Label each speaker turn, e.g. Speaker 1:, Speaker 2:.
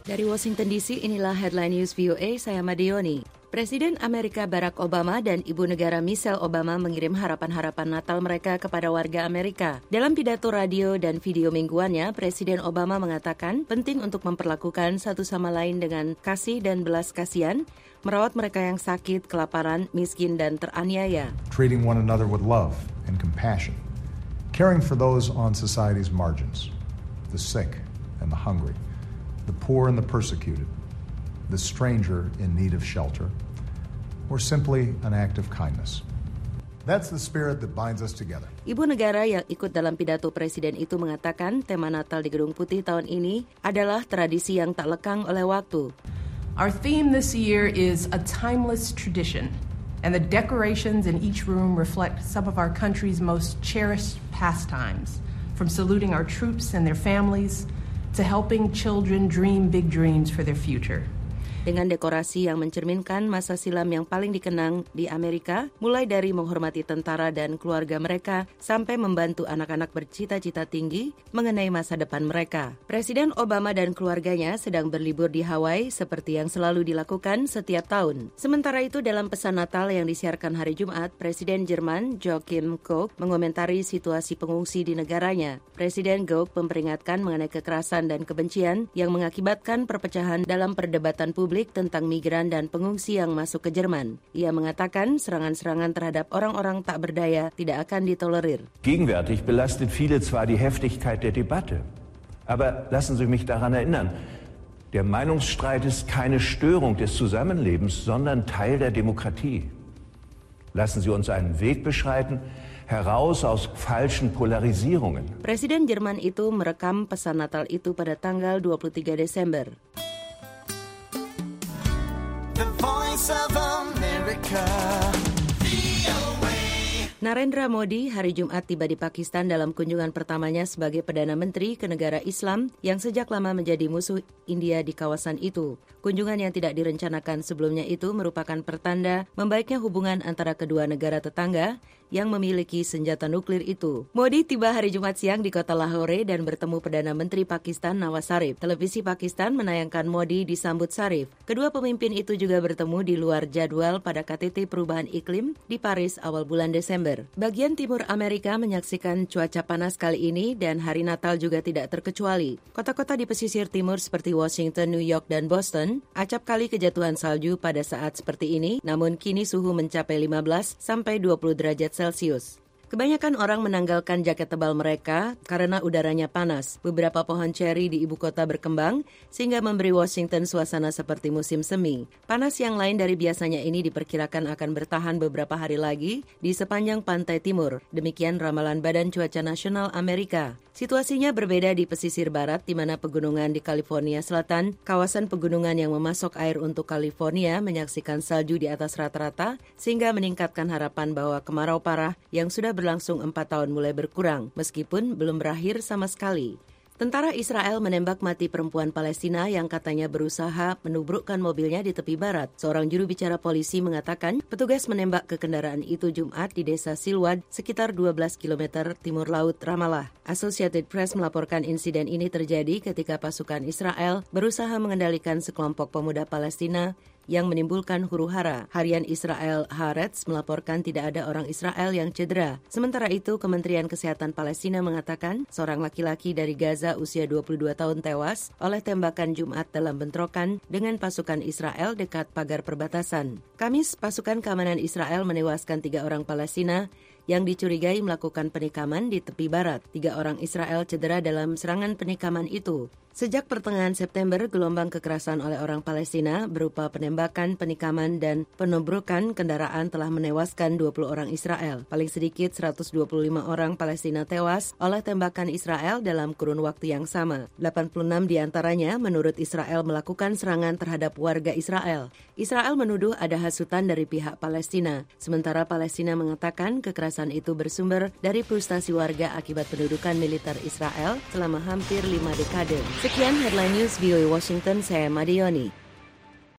Speaker 1: Dari Washington DC, inilah Headline News VOA, saya Madioni. Presiden Amerika Barack Obama dan Ibu Negara Michelle Obama mengirim harapan-harapan Natal mereka kepada warga Amerika. Dalam pidato radio dan video mingguannya, Presiden Obama mengatakan penting untuk memperlakukan satu sama lain dengan kasih dan belas kasihan, merawat mereka yang sakit, kelaparan, miskin, dan teraniaya.
Speaker 2: Treating one another with love and compassion, caring for those on society's margins, the sick and the hungry, the poor and the persecuted, the stranger in need of shelter, or simply an act of kindness. That's the spirit that binds us together.
Speaker 1: Ibu negara yang ikut dalam pidato presiden itu mengatakan tema Natal di Gedung Putih tahun ini adalah tradisi yang tak lekang oleh waktu.
Speaker 3: Our theme this year is a timeless tradition, and the decorations in each room reflect some of our country's most cherished pastimes, from saluting our troops and their families to helping children dream big dreams for their future.
Speaker 1: Dengan dekorasi yang mencerminkan masa silam yang paling dikenang di Amerika, mulai dari menghormati tentara dan keluarga mereka, sampai membantu anak-anak bercita-cita tinggi mengenai masa depan mereka. Presiden Obama dan keluarganya sedang berlibur di Hawaii seperti yang selalu dilakukan setiap tahun. Sementara itu, dalam pesan Natal yang disiarkan hari Jumat, Presiden Jerman Joachim Gauck mengomentari situasi pengungsi di negaranya. Presiden Gauck memperingatkan mengenai kekerasan dan kebencian yang mengakibatkan perpecahan dalam perdebatan publik tentang migran dan pengungsi yang masuk ke Jerman. Ia mengatakan serangan-serangan terhadap orang-orang tak berdaya tidak akan ditolerir.
Speaker 4: Gegenwärtig belastet viele zwar die Heftigkeit der Debatte, aber lassen Sie mich daran erinnern, der Meinungsstreit ist keine Störung des Zusammenlebens, sondern Teil der Demokratie. Lassen Sie uns einen Weg beschreiten, heraus aus falschen Polarisierungen.
Speaker 1: Presiden Jerman itu merekam pesan Natal itu pada tanggal 23 Desember.
Speaker 5: The Voice of America.
Speaker 1: Narendra Modi hari Jumat tiba di Pakistan dalam kunjungan pertamanya sebagai Perdana Menteri ke negara Islam yang sejak lama menjadi musuh India di kawasan itu. Kunjungan yang tidak direncanakan sebelumnya itu merupakan pertanda membaiknya hubungan antara kedua negara tetangga yang memiliki senjata nuklir itu. Modi tiba hari Jumat siang di kota Lahore dan bertemu Perdana Menteri Pakistan Nawaz Sharif. Televisi Pakistan menayangkan Modi disambut Sharif. Kedua pemimpin itu juga bertemu di luar jadwal pada KTT Perubahan Iklim di Paris awal bulan Desember. Bagian timur Amerika menyaksikan cuaca panas kali ini dan hari Natal juga tidak terkecuali. Kota-kota di pesisir timur seperti Washington, New York, dan Boston acap kali kejatuhan salju pada saat seperti ini, namun kini suhu mencapai 15 sampai 20 derajat Celcius. Kebanyakan orang menanggalkan jaket tebal mereka karena udaranya panas. Beberapa pohon ceri di ibu kota berkembang sehingga memberi Washington suasana seperti musim semi. Panas yang lain dari biasanya ini diperkirakan akan bertahan beberapa hari lagi di sepanjang pantai timur. Demikian ramalan Badan Cuaca Nasional Amerika. Situasinya berbeda di pesisir barat di mana pegunungan di California Selatan, kawasan pegunungan yang memasok air untuk California menyaksikan salju di atas rata-rata sehingga meningkatkan harapan bahwa kemarau parah yang sudah berlangsung 4 tahun mulai berkurang, meskipun belum berakhir sama sekali. Tentara Israel menembak mati perempuan Palestina yang katanya berusaha menubrukkan mobilnya di tepi barat. Seorang juru bicara polisi mengatakan petugas menembak ke kendaraan itu Jumat di desa Silwad, sekitar 12 km timur laut Ramallah. Associated Press melaporkan insiden ini terjadi ketika pasukan Israel berusaha mengendalikan sekelompok pemuda Palestina yang menimbulkan huru-hara. Harian Israel Haaretz melaporkan tidak ada orang Israel yang cedera. Sementara itu, Kementerian Kesehatan Palestina mengatakan seorang laki-laki dari Gaza usia 22 tahun tewas oleh tembakan Jumat dalam bentrokan dengan pasukan Israel dekat pagar perbatasan. Kamis, pasukan keamanan Israel menewaskan 3 orang Palestina yang dicurigai melakukan penikaman di tepi barat. 3 orang Israel cedera dalam serangan penikaman itu. Sejak pertengahan September, gelombang kekerasan oleh orang Palestina berupa penembakan, penikaman, dan penobrokan kendaraan telah menewaskan 20 orang Israel. Paling sedikit 125 orang Palestina tewas oleh tembakan Israel dalam kurun waktu yang sama. 86 diantaranya menurut Israel melakukan serangan terhadap warga Israel. Israel menuduh ada hasutan dari pihak Palestina. Sementara Palestina mengatakan kekerasan itu bersumber dari frustasi warga akibat pendudukan militer Israel selama hampir 5 dekade. Sekian Headline News VOA Washington, saya Madioni.